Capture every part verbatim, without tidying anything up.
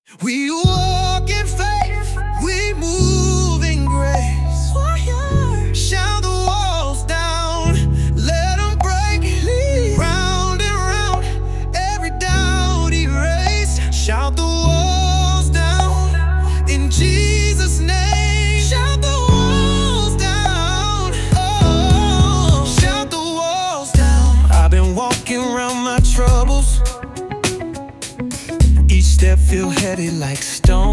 We walk in faith, we move in grace. Shout the walls down, let them break. Round and round, every doubt erased. Shout the walls down, in Jesus' name. Shout the walls down, oh, shout the walls down. I've been walking around my troubles, each step feel heavy like stone.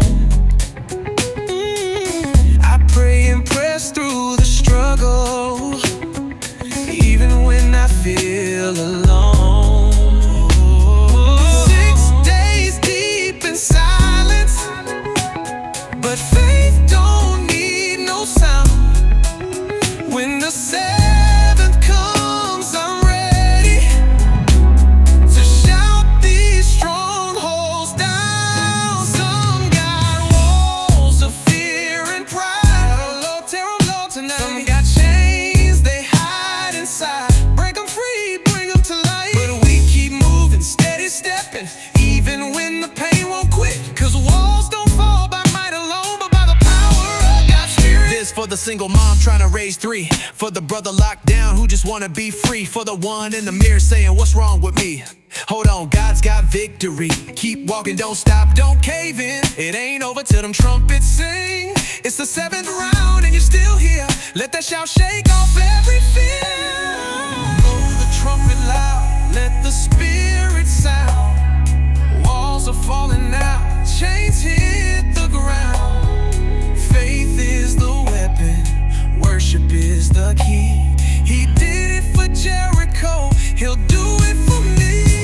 mm, I pray and press through the struggle, even when I feel alone. Six days deep in silence, but faith don't need no sound. When the seventh comes, I'm ready to shout these strongholds down. Some got walls of fear and pride, Lord, tear 'em low tonight. Some got chains they hide inside, break 'em free, bring 'em to light. But we keep moving, steady stepping, even when the pain won't quit. Cause walls don't fall by might alone, but by the power of God's Spirit. This for the single mom trying to raise three, for the brother locked down who just wanna be free, for the one in the mirror saying, what's wrong with me? Hold on, God's got victory. Keep walking, don't stop, don't cave in. It ain't over till them trumpets sing. It's the seventh round and you're still here. Let that shout shake off every fear. Blow the trumpet loud, let the spirit sound. Walls are falling out, chains hit the ground. Faith is the weapon, worship is the key. He did it for Jericho, he'll do it for me.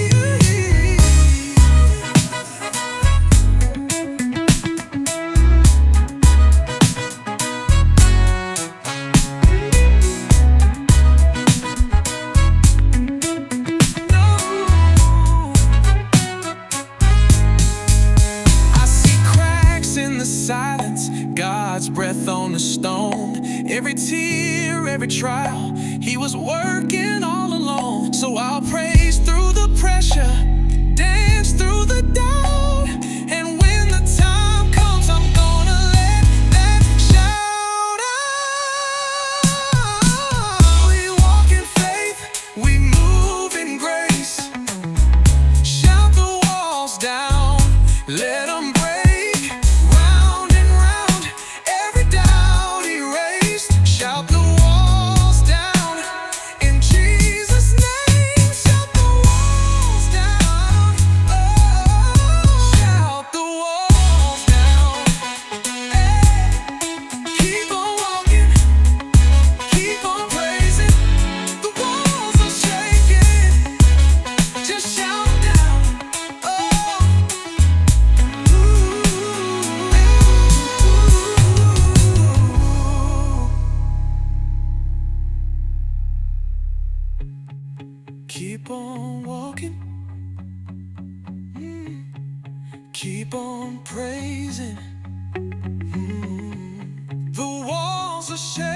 I see cracks in the silence, God's breath on the stone. Every tear, every trial, he was working all alone. So I'll praise through the pressure, dance through the doubt, and when the time comes, I'm gonna let that shout out. We walk in faith, we move in grace. Shout the walls down, let them break. Round and round, every doubt erased. Shout the walls down, in Jesus' name. Shout the walls down, oh, shout the walls down. Hey, keep on walking, keep on praising. The walls are shaking, just shout down, oh. Keep on walking, mm, keep on praising. mm. The walls are shaking.